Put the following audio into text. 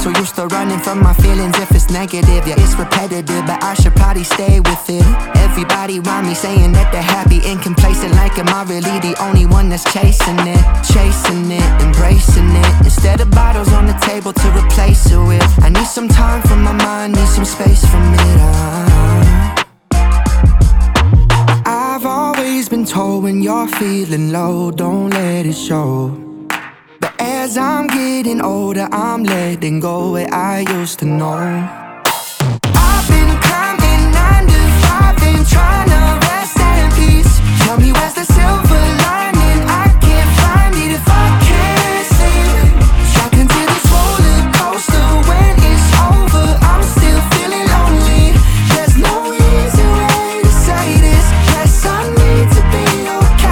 So used to running from my feelings if it's negative. Yeah, it's repetitive, but I should probably stay with it. Everybody around me saying that they're happy and complacent. Like, am I really the only one that's chasing it? Chasing it, embracing it, instead of bottles on the table to replace it with. I need some time for my mind, need some space from it. I've always been told when you're feeling low, don't let it show. But as I'm getting older, I'm letting go what I used to know.